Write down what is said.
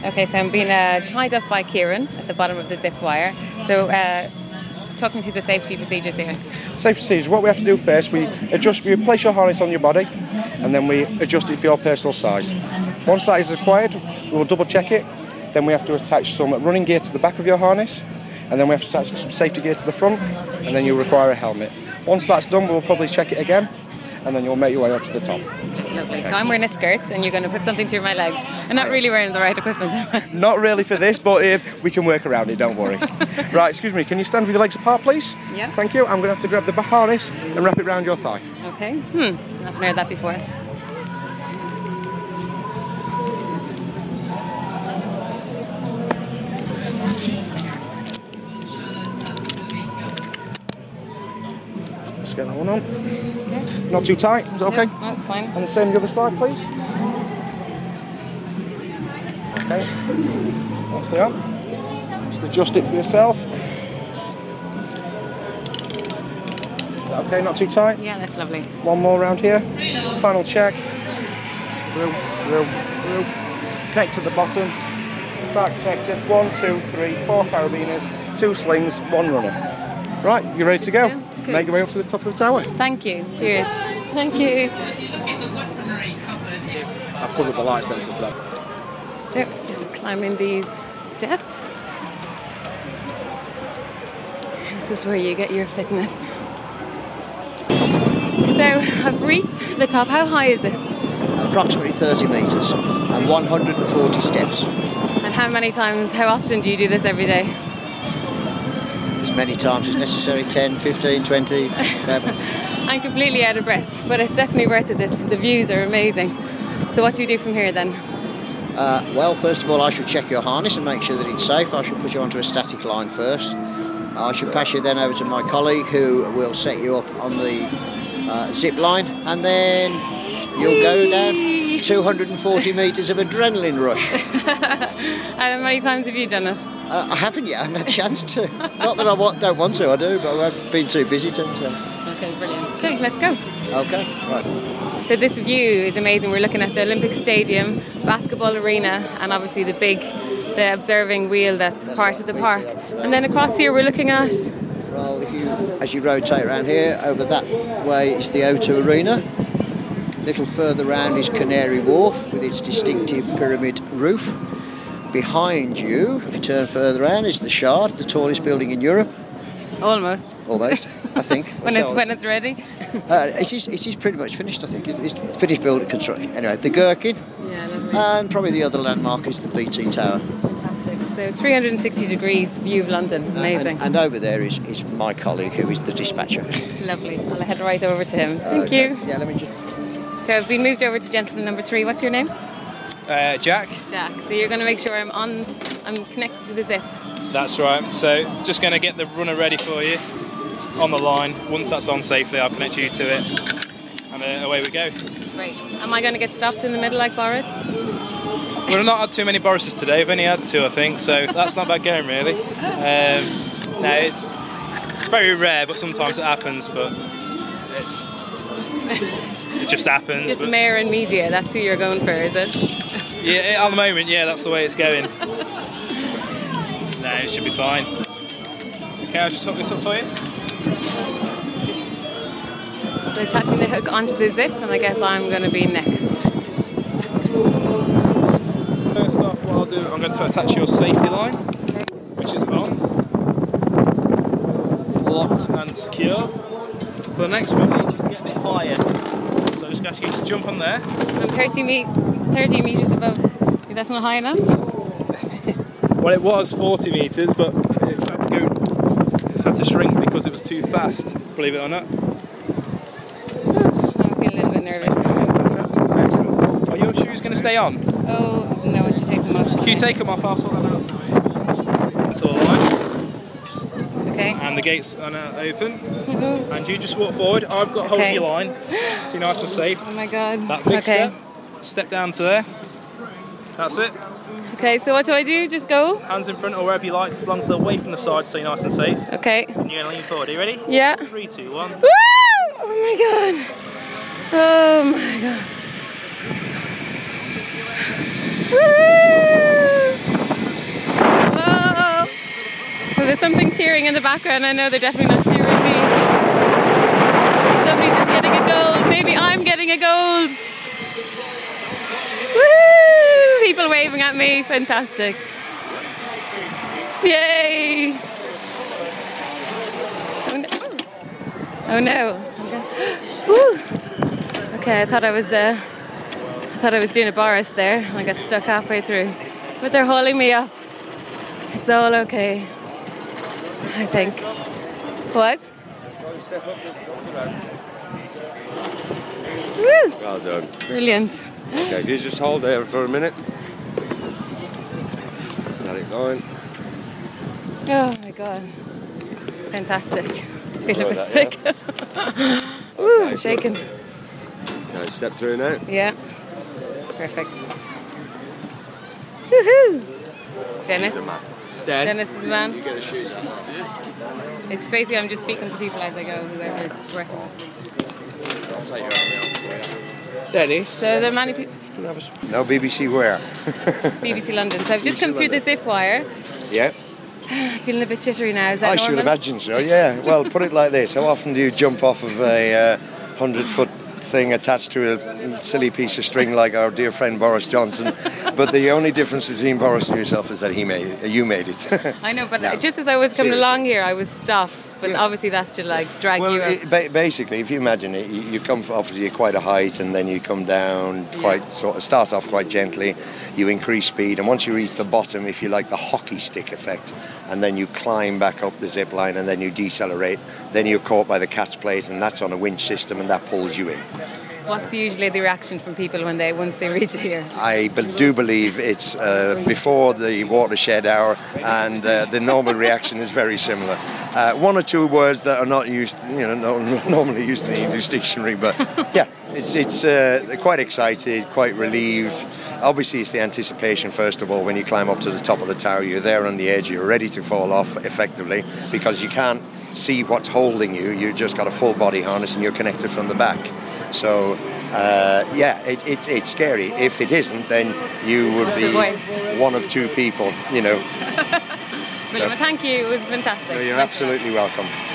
Okay, so I'm being tied up by Kieran at the bottom of the zip wire. So talk me through the safety procedures here. Safety procedures, what we have to do first, we place your harness on your body and then we adjust it for your personal size. Once that is required, we will double check it. Then we have to attach some running gear to the back of your harness, and then we have to attach some safety gear to the front, and then you'll require a helmet. Once that's done, we'll probably check it again, and then you'll make your way up to the top. Lovely. So I'm wearing a skirt, and you're going to put something through my legs. I'm not really wearing the right equipment, am I? Not really for this, but we can work around it, don't worry. Right, excuse me, can you stand with your legs apart, please? Yeah. Thank you. I'm going to have to grab the harness and wrap it around your thigh. Okay. I haven't heard that before. Let's get that one on. Okay. Not too tight, is that okay? No, that's fine. And the same on the other side, please. Okay. That's the arm. Just adjust it for yourself. Is that okay, not too tight? Yeah, that's lovely. One more round here. Final check. Through. Connect to the bottom. Back connected. 1, 2, 3, 4 carabiners, 2 slings, 1 runner. Right, you ready to go? Good. Make your way up to the top of the tower. Thank you. Cheers. Thank you. I've covered the light sensors though. So, just climbing these steps. This is where you get your fitness. So, I've reached the top. How high is this? Approximately 30 metres and 140 steps. And how often do you do this every day? As many times as necessary, 10, 15, 20. I'm completely out of breath, but it's definitely worth it. The views are amazing. So what do you do from here then? Well, first of all, I should check your harness and make sure that it's safe. I should put you onto a static line first. I should pass you then over to my colleague who will set you up on the zip line, and then you'll go down 240 metres of adrenaline rush. How many times have you done it? I haven't yet. I haven't had a chance to. Not that I don't want to, I do, but I've been too busy to. So. Okay, brilliant. Okay, let's go. Okay, right. So this view is amazing. We're looking at the Olympic Stadium, basketball arena, and obviously the observing wheel that's part of the park. And then across here we're looking at... Well, as you rotate around here, over that way is the O2 Arena. A little further round is Canary Wharf with its distinctive pyramid roof. Behind you, if you turn further around, is the Shard, the tallest building in Europe. Almost, I think. when it's ready. It is pretty much finished, I think. It's finished building construction. Anyway, the Gherkin, and probably the other landmark is the BT Tower. Fantastic. So 360 degrees view of London. Amazing. And over there is my colleague, who is the dispatcher. Lovely. I'll head right over to him. Thank you. Yeah, let me just... So I've been moved over to gentleman number 3. What's your name? Jack. Jack. So you're going to make sure I'm connected to the zip. That's right. So just going to get the runner ready for you on the line. Once that's on safely, I'll connect you to it, and away we go. Great. Am I going to get stopped in the middle like Boris? We've not had too many Borises today. We've only had 2, I think. So that's not bad going, really. No, it's very rare, but sometimes it happens. But it just happens. Just mayor and media. That's who you're going for, is it? Yeah, at the moment, yeah, that's the way it's going. No, it should be fine. Okay, I'll just hook this up for you. Just so attaching the hook onto the zip, and I guess I'm going to be next. First off, what I'll do, I'm going to attach your safety line, which is on, locked and secure. For the next one, I need you to get a bit higher. So I'm just going to ask you to jump on there. I'm 30 metres above. That's not high enough? Well, it was 40 metres, but it's had to shrink because it was too fast, believe it or not. I'm feeling a little bit nervous. Excellent. Are your shoes going to stay on? Oh, no, I should take them off. Can you take them off? I'll sort them out. That's all right. Okay. And the gates are now open. And you just walk forward. I've got hold of your line, so you're nice and safe. Oh my God. That big step down to there. That's it. Okay, so what do I do? Just go? Hands in front or wherever you like, as long as they're away from the side, so you're nice and safe. Okay. And you're going to lean forward. Are you ready? Yeah. 3, 2, 1. Woo! Oh my God. Oh my God. Woo! background, I know they're definitely not cheering me. Somebody's just getting a gold. Maybe I'm getting a gold. Woo! People waving at me. Fantastic. Yay! Oh no. Woo! Okay, I thought I was doing a Boris there, and I got stuck halfway through. But they're hauling me up. It's all okay, I think. What? Woo! Well done. Brilliant. Okay, if you just hold there for a minute. Got it going. Oh my god. Fantastic. I feel a bit that, sick. Woo, I'm shaking. Now step through now. Yeah. Perfect. Woohoo! Dennis. Dennis is the man. You get the shoes out. It's basically I'm just speaking to people as I go, whoever's working. I'll take your arm out. Dennis. So there are many people. No, BBC where? BBC London. So I've just come through the zip wire. Yeah. Feeling a bit jittery now. Is that I normal? should imagine so, yeah. Well, put it like this. How often do you jump off of a 100-foot thing attached to a silly piece of string like our dear friend Boris Johnson? But the only difference between Boris and yourself is that he made it. You made it. I know, but No. just as I was coming Seriously. along here, I was stopped. But obviously that's to like drag you up. Basically, if you imagine it, you come obviously quite a height, and then you come down quite sort of start off quite gently. You increase speed, and once you reach the bottom, if you like the hockey stick effect, and then you climb back up the zip line, and then you decelerate. Then you're caught by the catch plate, and that's on a winch system, and that pulls you in. What's usually the reaction from people once they reach here? I do believe it's before the watershed hour, and the normal reaction is very similar. One or two words that are not used, normally used in the English dictionary, but yeah, it's they're quite excited, quite relieved. Obviously, it's the anticipation, first of all, when you climb up to the top of the tower. You're there on the edge, you're ready to fall off, effectively, because you can't see what's holding you. You've just got a full body harness, and you're connected from the back. So, it's scary. If it isn't, then you would be one of two people, William, thank you. It was fantastic. So you're absolutely welcome.